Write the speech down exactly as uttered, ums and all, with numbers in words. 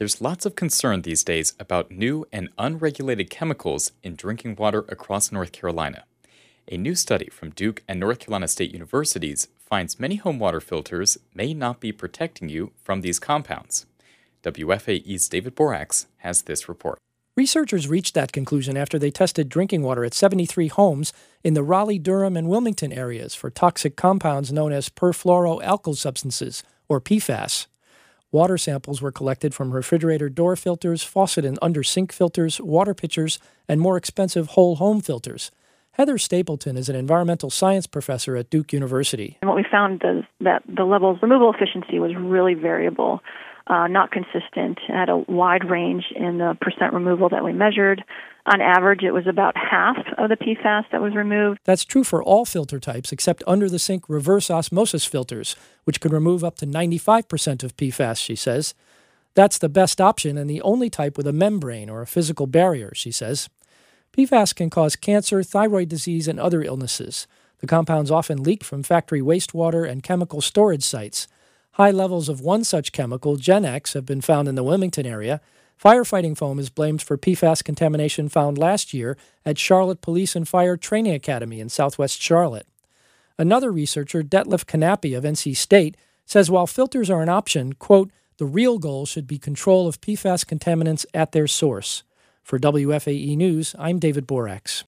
There's lots of concern these days about new and unregulated chemicals in drinking water across North Carolina. A new study from Duke and North Carolina State Universities finds many home water filters may not be protecting you from these compounds. W F A E's David Borax has this report. Researchers reached that conclusion after they tested drinking water at seventy-three homes in the Raleigh, Durham, and Wilmington areas for toxic compounds known as perfluoroalkyl substances, or P FAS. Water samples were collected from refrigerator door filters, faucet and under-sink filters, water pitchers, and more expensive whole-home filters. Heather Stapleton is an environmental science professor at Duke University. And what we found is that the level's removal efficiency was really variable, uh, not consistent, had a wide range in the percent removal that we measured. On average, it was about half of the P FAS that was removed. That's true for all filter types except under-the-sink reverse osmosis filters, which can remove up to ninety-five percent of P FAS, she says. That's the best option and the only type with a membrane or a physical barrier, she says. P FAS can cause cancer, thyroid disease, and other illnesses. The compounds often leak from factory wastewater and chemical storage sites. High levels of one such chemical, Gen-X, have been found in the Wilmington area. Firefighting foam is blamed for P FAS contamination found last year at Charlotte Police and Fire Training Academy in southwest Charlotte. Another researcher, Detlef Kanapi of N C State, says while filters are an option, quote, the real goal should be control of P FAS contaminants at their source. For W F A E News, I'm David Borax.